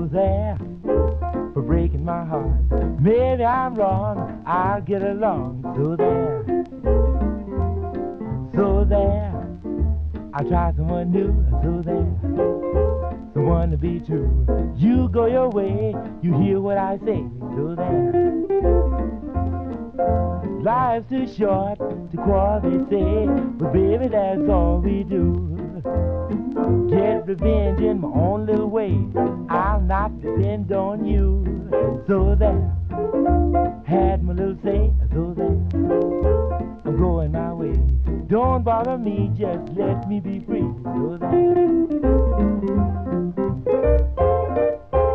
So there, for breaking my heart. Maybe I'm wrong, I'll get along. So there, so there, I'll try someone new. So there, someone to be true. You go your way, you hear what I say. So there, life's too short to quarrel, they say, but baby, that's all we do. Get revenge in my own little way, I'll not depend on you. So there, had my little say. So there, I'm going my way. Don't bother me, just let me be free. So there.